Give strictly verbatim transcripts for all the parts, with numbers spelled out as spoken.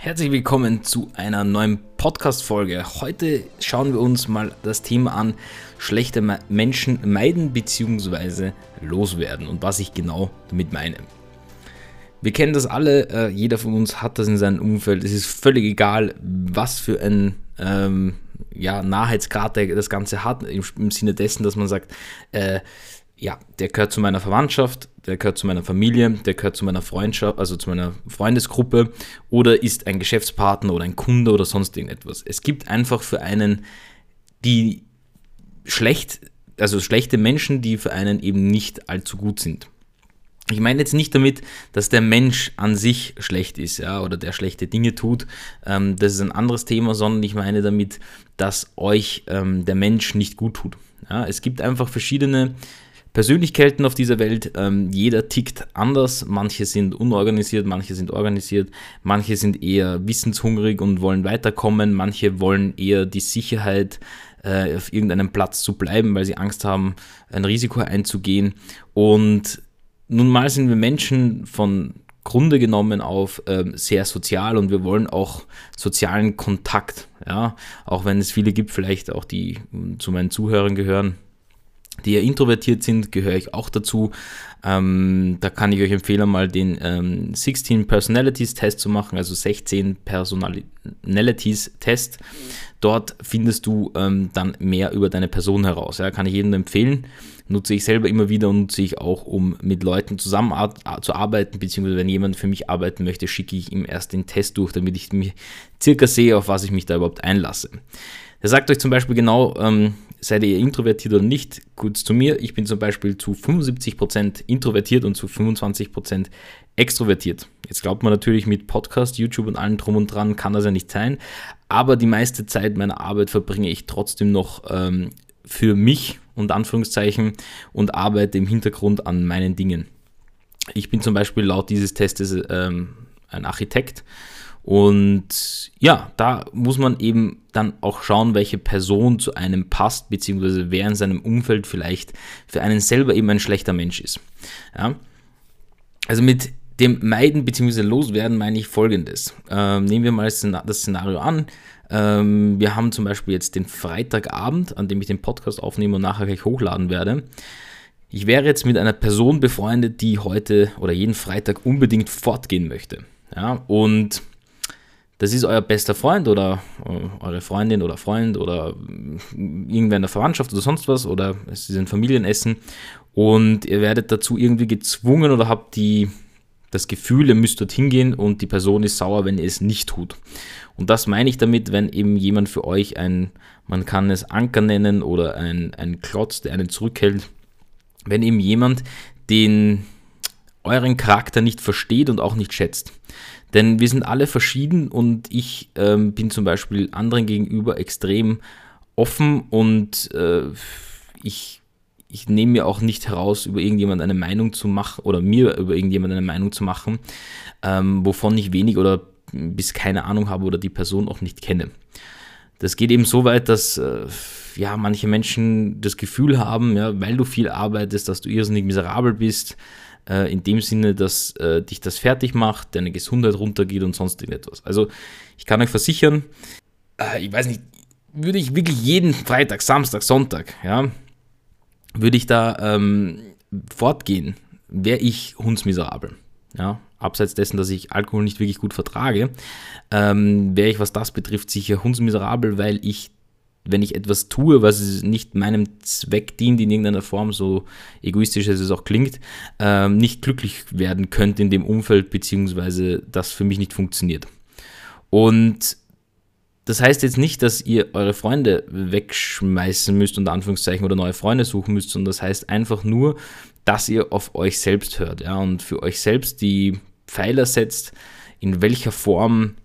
Herzlich willkommen zu einer neuen Podcast-Folge. Heute schauen wir uns mal das Thema an, schlechte Menschen meiden bzw. loswerden und was ich genau damit meine. Wir kennen das alle, äh, jeder von uns hat das in seinem Umfeld. Es ist völlig egal, was für ein ähm, ja, Nahheitsgrad der das Ganze hat, im, im Sinne dessen, dass man sagt, äh, ja, der gehört zu meiner Verwandtschaft, der gehört zu meiner Familie, der gehört zu meiner Freundschaft, also zu meiner Freundesgruppe oder ist ein Geschäftspartner oder ein Kunde oder sonst irgendetwas. Es gibt einfach für einen die schlecht, also schlechte Menschen, die für einen eben nicht allzu gut sind. Ich meine jetzt nicht damit, dass der Mensch an sich schlecht ist, ja, oder der schlechte Dinge tut. Ähm, das ist ein anderes Thema, sondern ich meine damit, dass euch ähm, der Mensch nicht gut tut. Ja, es gibt einfach verschiedene Persönlichkeiten auf dieser Welt, ähm, jeder tickt anders, manche sind unorganisiert, manche sind organisiert, manche sind eher wissenshungrig und wollen weiterkommen, manche wollen eher die Sicherheit, äh, auf irgendeinem Platz zu bleiben, weil sie Angst haben, ein Risiko einzugehen. Und nun mal sind wir Menschen von Grunde genommen auf äh, sehr sozial und wir wollen auch sozialen Kontakt, ja, auch wenn es viele gibt, vielleicht auch die zu meinen Zuhörern gehören, die eher introvertiert sind, gehöre ich auch dazu. Ähm, da kann ich euch empfehlen, mal den ähm, sechzehn Personalities Test zu machen, also sechzehn Personalities Test. Dort findest du ähm, dann mehr über deine Person heraus. Ja, kann ich jedem empfehlen. Nutze ich selber immer wieder und nutze ich auch, um mit Leuten zusammenzuarbeiten, beziehungsweise wenn jemand für mich arbeiten möchte, schicke ich ihm erst den Test durch, damit ich mich circa sehe, auf was ich mich da überhaupt einlasse. Er sagt euch zum Beispiel genau, ähm, seid ihr introvertiert oder nicht? Kurz zu mir, ich bin zum Beispiel zu fünfundsiebzig Prozent introvertiert und zu fünfundzwanzig Prozent extrovertiert. Jetzt glaubt man natürlich mit Podcast, YouTube und allem drum und dran kann das ja nicht sein, aber die meiste Zeit meiner Arbeit verbringe ich trotzdem noch ähm, für mich, unter Anführungszeichen, und arbeite im Hintergrund an meinen Dingen. Ich bin zum Beispiel laut dieses Testes ähm, ein Architekt. Und ja, da muss man eben dann auch schauen, welche Person zu einem passt, beziehungsweise wer in seinem Umfeld vielleicht für einen selber eben ein schlechter Mensch ist. Ja? Also mit dem Meiden bzw. Loswerden meine ich Folgendes. Ähm, nehmen wir mal das Szenario an. Ähm, wir haben zum Beispiel jetzt den Freitagabend, an dem ich den Podcast aufnehme und nachher gleich hochladen werde. Ich wäre jetzt mit einer Person befreundet, die heute oder jeden Freitag unbedingt fortgehen möchte. Ja? Und das ist euer bester Freund oder eure Freundin oder Freund oder irgendwer in der Verwandtschaft oder sonst was oder es ist ein Familienessen und ihr werdet dazu irgendwie gezwungen oder habt die, das Gefühl, ihr müsst dorthin gehen und die Person ist sauer, wenn ihr es nicht tut. Und das meine ich damit, wenn eben jemand für euch ein, man kann es Anker nennen oder ein, ein Klotz, der einen zurückhält, wenn eben jemand den euren Charakter nicht versteht und auch nicht schätzt. Denn wir sind alle verschieden und ich ähm, bin zum Beispiel anderen gegenüber extrem offen und äh, ich, ich nehme mir auch nicht heraus, über irgendjemand eine Meinung zu machen oder mir über irgendjemand eine Meinung zu machen, ähm, wovon ich wenig oder bis keine Ahnung habe oder die Person auch nicht kenne. Das geht eben so weit, dass äh, ja, manche Menschen das Gefühl haben, ja, weil du viel arbeitest, dass du irrsinnig miserabel bist, in dem Sinne, dass äh, dich das fertig macht, deine Gesundheit runtergeht und sonst irgendetwas. Also ich kann euch versichern, äh, ich weiß nicht, würde ich wirklich jeden Freitag, Samstag, Sonntag, ja, würde ich da ähm, fortgehen, wäre ich hundsmiserabel. Ja, abseits dessen, dass ich Alkohol nicht wirklich gut vertrage, ähm, wäre ich, was das betrifft, sicher hundsmiserabel, weil ich, wenn ich etwas tue, was nicht meinem Zweck dient in irgendeiner Form, so egoistisch als es auch klingt, ähm, nicht glücklich werden könnte in dem Umfeld, beziehungsweise das für mich nicht funktioniert. Und das heißt jetzt nicht, dass ihr eure Freunde wegschmeißen müsst, unter Anführungszeichen, oder neue Freunde suchen müsst, sondern das heißt einfach nur, dass ihr auf euch selbst hört, ja, und für euch selbst die Pfeiler setzt, in welcher Form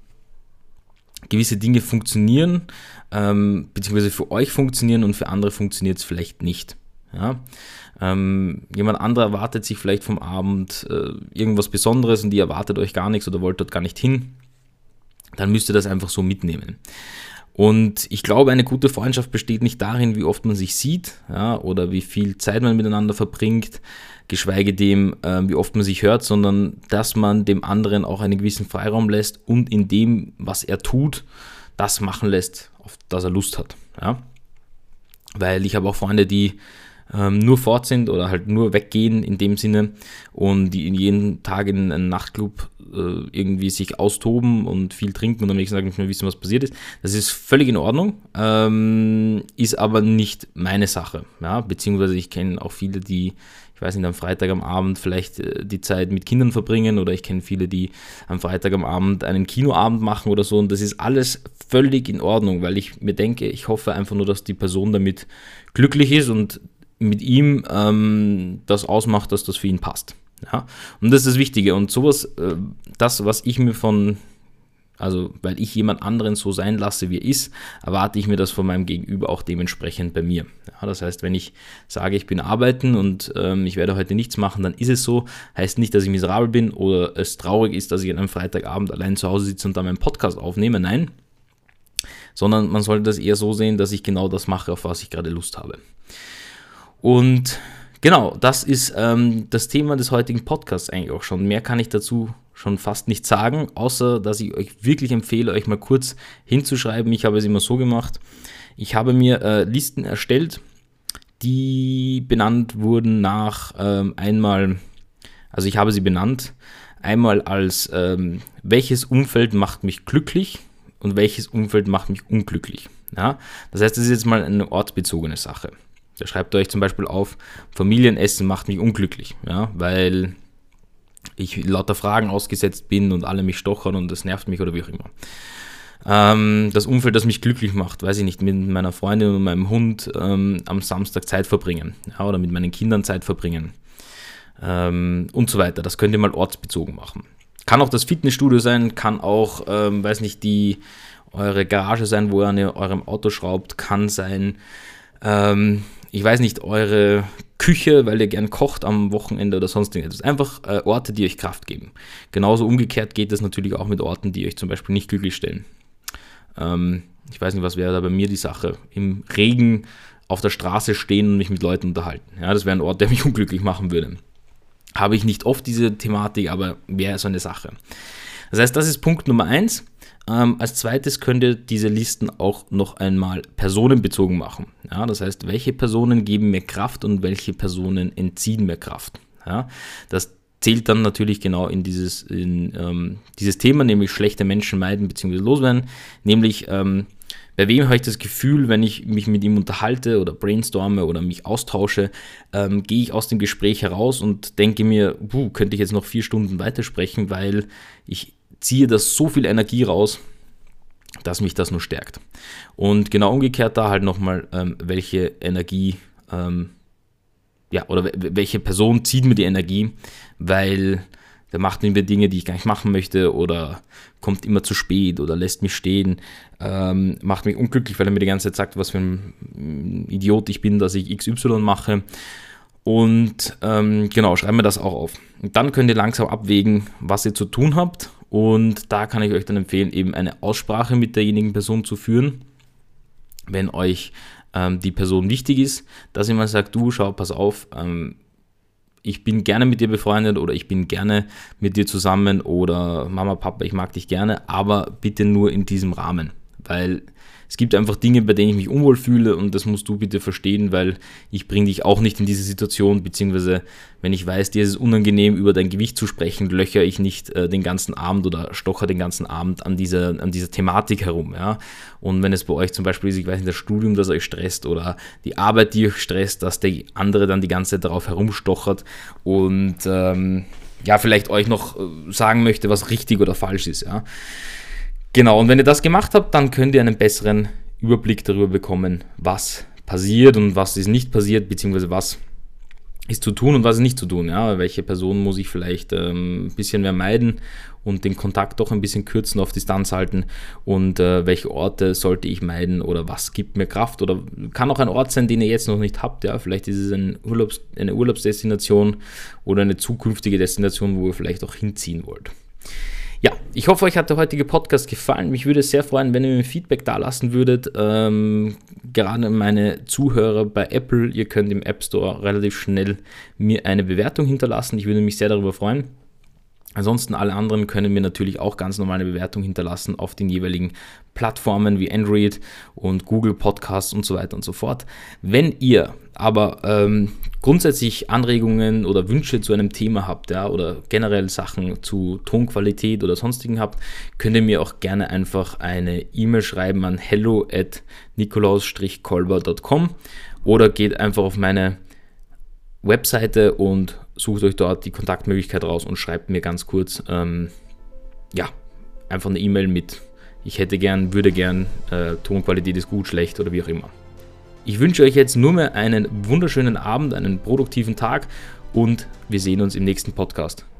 gewisse Dinge funktionieren, ähm, beziehungsweise für euch funktionieren und für andere funktioniert es vielleicht nicht. Ja? Ähm, jemand anderer erwartet sich vielleicht vom Abend äh, irgendwas Besonderes und ihr erwartet euch gar nichts oder wollt dort gar nicht hin, dann müsst ihr das einfach so mitnehmen. Und ich glaube, eine gute Freundschaft besteht nicht darin, wie oft man sich sieht, ja, oder wie viel Zeit man miteinander verbringt, geschweige dem, äh, wie oft man sich hört, sondern dass man dem anderen auch einen gewissen Freiraum lässt und in dem, was er tut, das machen lässt, auf das er Lust hat. Ja. Weil ich habe auch Freunde, die ähm, nur fort sind oder halt nur weggehen in dem Sinne und die jeden Tag in einem Nachtclub äh, irgendwie sich austoben und viel trinken und am nächsten Tag nicht mehr wissen, was passiert ist. Das ist völlig in Ordnung, ähm, ist aber nicht meine Sache. Ja? Beziehungsweise ich kenne auch viele, die, ich weiß nicht, am Freitag am Abend vielleicht äh, die Zeit mit Kindern verbringen oder ich kenne viele, die am Freitag am Abend einen Kinoabend machen oder so und das ist alles völlig in Ordnung, weil ich mir denke, ich hoffe einfach nur, dass die Person damit glücklich ist und mit ihm ähm, das ausmacht, dass das für ihn passt. Ja? Und das ist das Wichtige. Und sowas, äh, das, was ich mir von, also weil ich jemand anderen so sein lasse, wie er ist, erwarte ich mir das von meinem Gegenüber auch dementsprechend bei mir. Ja, das heißt, wenn ich sage, ich bin arbeiten und ähm, ich werde heute nichts machen, dann ist es so. Heißt nicht, dass ich miserabel bin oder es traurig ist, dass ich an einem Freitagabend allein zu Hause sitze und dann meinen Podcast aufnehme. Nein, sondern man sollte das eher so sehen, dass ich genau das mache, auf was ich gerade Lust habe. Und genau, das ist ähm, das Thema des heutigen Podcasts eigentlich auch schon. Mehr kann ich dazu schon fast nicht sagen, außer dass ich euch wirklich empfehle, euch mal kurz hinzuschreiben. Ich habe es immer so gemacht. Ich habe mir äh, Listen erstellt, die benannt wurden nach ähm, einmal, also ich habe sie benannt, einmal als ähm, welches Umfeld macht mich glücklich und welches Umfeld macht mich unglücklich. Ja? Das heißt, das ist jetzt mal eine ortsbezogene Sache. Da schreibt ihr euch zum Beispiel auf, Familienessen macht mich unglücklich, ja, weil ich lauter Fragen ausgesetzt bin und alle mich stochern und das nervt mich oder wie auch immer. Ähm, das Umfeld, das mich glücklich macht, weiß ich nicht, mit meiner Freundin und meinem Hund ähm, am Samstag Zeit verbringen, ja, oder mit meinen Kindern Zeit verbringen ähm, und so weiter. Das könnt ihr mal ortsbezogen machen. Kann auch das Fitnessstudio sein, kann auch, ähm, weiß nicht, die eure Garage sein, wo ihr an eurem Auto schraubt, kann sein, ähm, ich weiß nicht, eure Küche, weil ihr gern kocht am Wochenende oder sonst irgendetwas. Einfach äh, Orte, die euch Kraft geben. Genauso umgekehrt geht das natürlich auch mit Orten, die euch zum Beispiel nicht glücklich stellen. Ähm, ich weiß nicht, was wäre da bei mir die Sache. Im Regen auf der Straße stehen und mich mit Leuten unterhalten. Ja, das wäre ein Ort, der mich unglücklich machen würde. Habe ich nicht oft diese Thematik, aber wäre so eine Sache. Das heißt, das ist Punkt Nummer eins. Ähm, als zweites könnt ihr diese Listen auch noch einmal personenbezogen machen. Ja, das heißt, welche Personen geben mir Kraft und welche Personen entziehen mir Kraft. Ja, das zählt dann natürlich genau in dieses, in, ähm, dieses Thema, nämlich schlechte Menschen meiden bzw. loswerden. Nämlich, ähm, bei wem habe ich das Gefühl, wenn ich mich mit ihm unterhalte oder brainstorme oder mich austausche, ähm, gehe ich aus dem Gespräch heraus und denke mir, puh, könnte ich jetzt noch vier Stunden weitersprechen, weil ich ziehe das so viel Energie raus, dass mich das nur stärkt. Und genau umgekehrt da halt nochmal, ähm, welche Energie, ähm, ja, oder w- welche Person zieht mir die Energie, weil der macht mir Dinge, die ich gar nicht machen möchte oder kommt immer zu spät oder lässt mich stehen, ähm, macht mich unglücklich, weil er mir die ganze Zeit sagt, was für ein Idiot ich bin, dass ich X Y mache. Und ähm, genau, schreibt mir das auch auf. Und dann könnt ihr langsam abwägen, was ihr zu tun habt. Und da kann ich euch dann empfehlen, eben eine Aussprache mit derjenigen Person zu führen, wenn euch ähm, die Person wichtig ist, dass ihr mal sagt, du, schau, pass auf, ähm, ich bin gerne mit dir befreundet oder ich bin gerne mit dir zusammen oder Mama, Papa, ich mag dich gerne, aber bitte nur in diesem Rahmen, weil es gibt einfach Dinge, bei denen ich mich unwohl fühle und das musst du bitte verstehen, weil ich bringe dich auch nicht in diese Situation, beziehungsweise wenn ich weiß, dir ist es unangenehm, über dein Gewicht zu sprechen, löcher ich nicht äh, den ganzen Abend oder stoche den ganzen Abend an dieser, an dieser Thematik herum. Ja? Und wenn es bei euch zum Beispiel ist, ich weiß nicht, das Studium, das euch stresst oder die Arbeit, die euch stresst, dass der andere dann die ganze Zeit darauf herumstochert und ähm, ja, vielleicht euch noch sagen möchte, was richtig oder falsch ist, ja. Genau, und wenn ihr das gemacht habt, dann könnt ihr einen besseren Überblick darüber bekommen, was passiert und was ist nicht passiert, beziehungsweise was ist zu tun und was ist nicht zu tun. Ja? Welche Person muss ich vielleicht ähm, ein bisschen mehr meiden und den Kontakt doch ein bisschen kürzen, auf Distanz halten und äh, welche Orte sollte ich meiden oder was gibt mir Kraft oder kann auch ein Ort sein, den ihr jetzt noch nicht habt. Ja? Vielleicht ist es ein Urlaubs-, eine Urlaubsdestination oder eine zukünftige Destination, wo ihr vielleicht auch hinziehen wollt. Ja, Ich hoffe, euch hat der heutige Podcast gefallen. Mich würde es sehr freuen, wenn ihr mir Feedback da lassen würdet. Ähm, gerade meine Zuhörer bei Apple, ihr könnt im App Store relativ schnell mir eine Bewertung hinterlassen. Ich würde mich sehr darüber freuen. Ansonsten alle anderen können mir natürlich auch ganz normale Bewertungen hinterlassen auf den jeweiligen Plattformen wie Android und Google Podcasts und so weiter und so fort. Wenn ihr aber ähm, grundsätzlich Anregungen oder Wünsche zu einem Thema habt, ja, oder generell Sachen zu Tonqualität oder sonstigen habt, könnt ihr mir auch gerne einfach eine E-Mail schreiben an hello at nikolaus kolber punkt com oder geht einfach auf meine Webseite und sucht euch dort die Kontaktmöglichkeit raus und schreibt mir ganz kurz, ähm, ja, einfach eine E-Mail mit, ich hätte gern, würde gern, äh, Tonqualität ist gut, schlecht oder wie auch immer. Ich wünsche euch jetzt nur mehr einen wunderschönen Abend, einen produktiven Tag und wir sehen uns im nächsten Podcast.